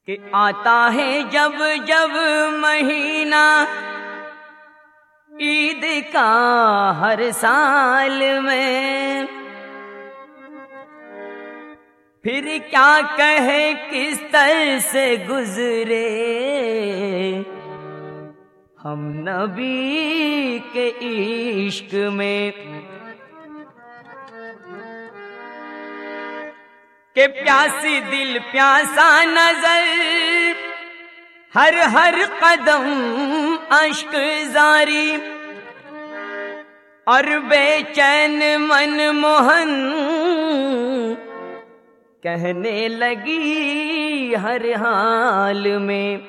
कि आता है जब जब महीना ईद का हर साल में, फिर क्या कहे किस तरह से गुजरे हम नबी के इश्क में। के प्यासी दिल प्यासा नजर, हर हर कदम अश्क जारी, और बेचैन मन मोहन कहने लगी हर हाल में।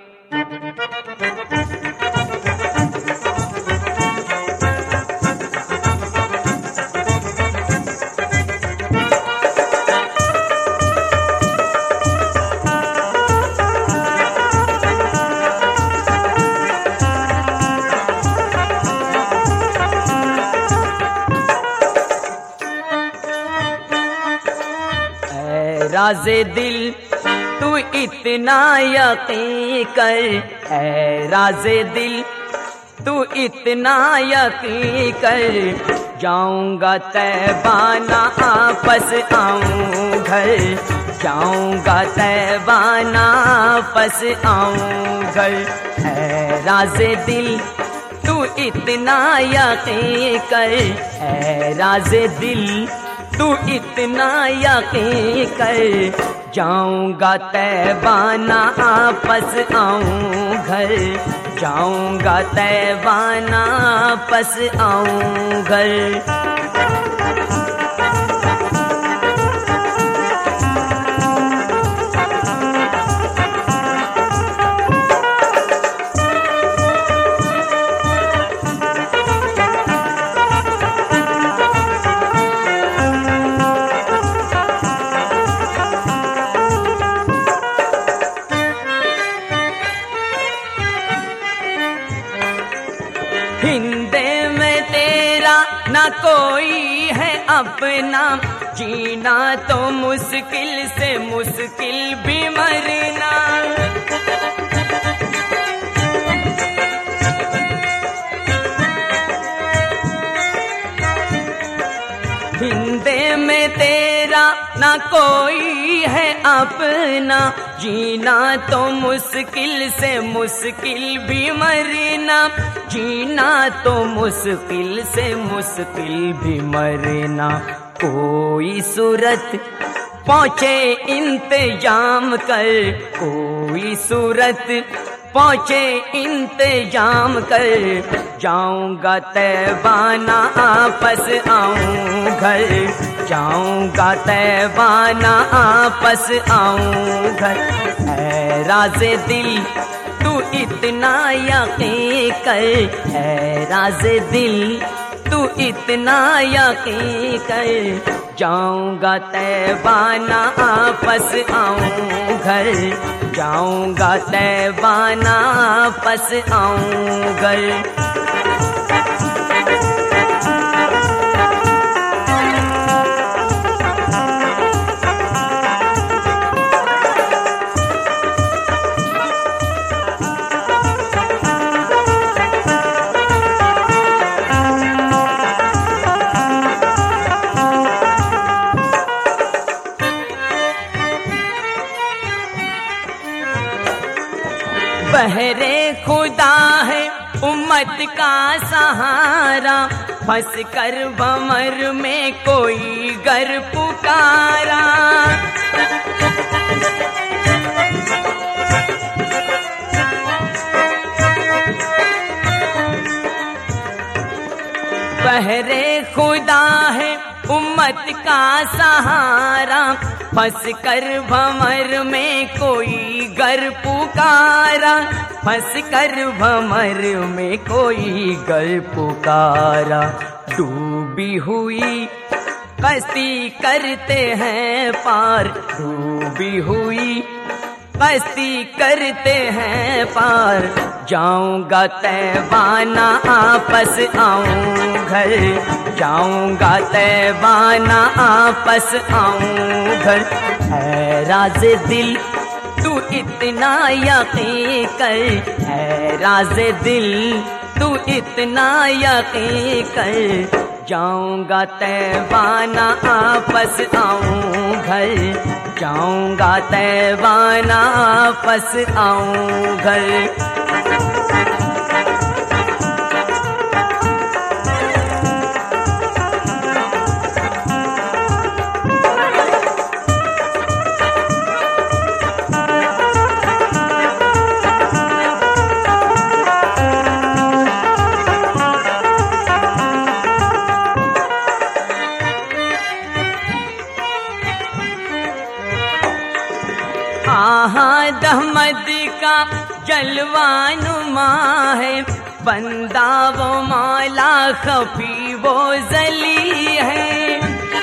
राज़े दिल तू इतना यकीन कर, है राज़े दिल तू इतना यकीन कर, जाऊंगा तैबाना आपस आऊं घर, जाऊंगा तैबाना आपस आऊं घर। है राज़े दिल तू इतना यकीन कर, है राज़े दिल तू इतना यकीन कर, जाऊंगा तैबाना आपस आऊं घर, जाऊंगा तैबाना आपस आऊं घर। हिंदे में तेरा ना कोई है अपना, जीना तो मुश्किल से मुश्किल भी मरना। हिंदे में तेरा ना कोई है अपना, जीना तो मुश्किल से मुश्किल भी मरना, जीना तो मुश्किल से मुश्किल भी मरना। कोई सूरत पहुँचे इंतजाम कर, कोई सूरत पहुँचे इंतजाम कर, जाऊंगा तैबाना आपस आऊं घर, जाऊंगा तैबाना आपस आऊं घर। है राज़े दिल तू इतना यकीन कर, है राज़े दिल तू इतना यकीन कर, जाऊंगा तैबाना आपस आऊं घर, जाऊंगा तैबाना आपस आऊं घर। बहरे खुदा है उम्मत का सहारा, फंस कर भंवर में कोई गर पुकारा। बहरे खुदा है उम्मत का सहारा, फंस कर भंवर में कोई गर पुकारा, फंस कर भंवर में कोई गर पुकारा। डूबी हुई कश्ती करते हैं पार, डूबी हुई कश्ती करते हैं पार, जाऊंगा तैबाना आपस आऊं घर, जाऊंगा तैबाना आपस आऊं घर। है राज़े दिल तू इतना यकीन कर, है राज दिल तू इतना यकीन कर। जाऊंगा तैवाना आपस आऊं घर, जाऊंगा तैवाना आपस आऊं घर। आहद अहमद का जलवानुमा है, बंदा वो मौला खफी वो जली है।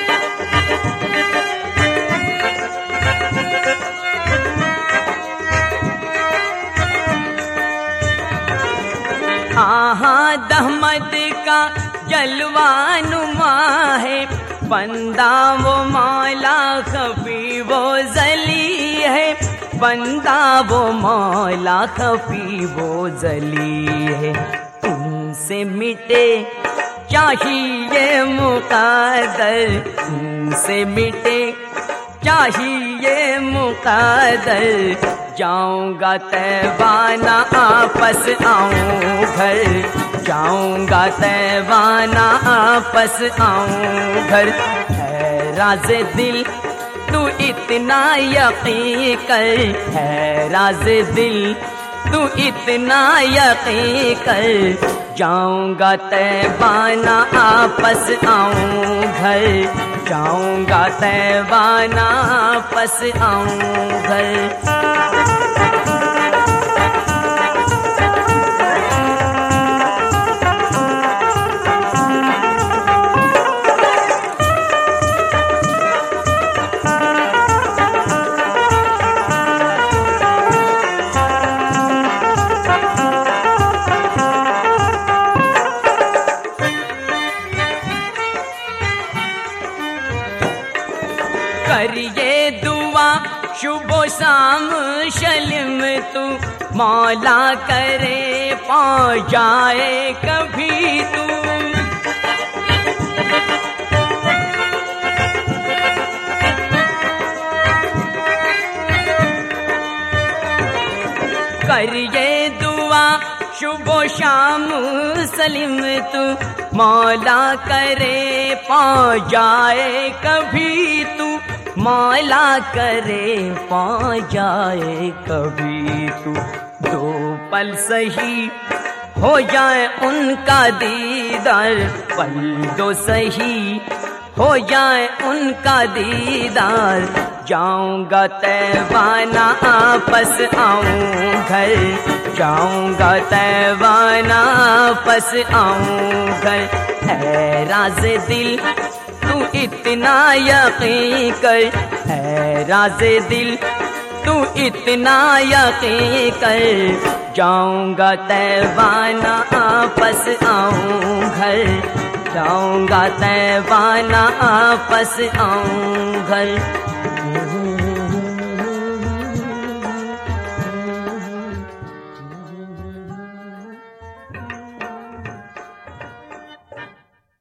आहद अहमद का जलवानुमा है, बंदा वो मौला खफी वो जली है। बंदा वो मौला खफी वो जली है। उनसे मिटे चाहिए मुक़द्दर, उनसे मिटे चाहिए मुक़द्दर। जाऊंगा तैवाना आपस आऊं घर, जाऊंगा तैवाना आपस आऊं घर। है राज दिल तू इतना यकीन कर, है राज दिल तू इतना यकीन कर। जाऊंगा तैवाना आपस आऊं घर, जाऊंगा तैवाना आपस आऊं घर। करिए दुआ शुभो शाम शल्म तू, मौला करे पहुँच जाए कभी तू। करिए दुआ शुभो शाम सलीम तू, मौला करे पहुँच जाए कभी तू। मौला करे पहुँच जाए कभी तू। दो पल सही हो जाए उनका दीदार, पल दो सही हो जाए उनका दीदार। जाऊंगा तैवाना आपस आऊं घर, जाऊंगा तैवाना आपस आऊं घर। है राज दिल तू इतना यकीन कर, है राज दिल तू इतना यकीन कर। जाऊंगा तैवाना आपस आऊं घर, जाऊंगा तैवाना आपस आऊं घर।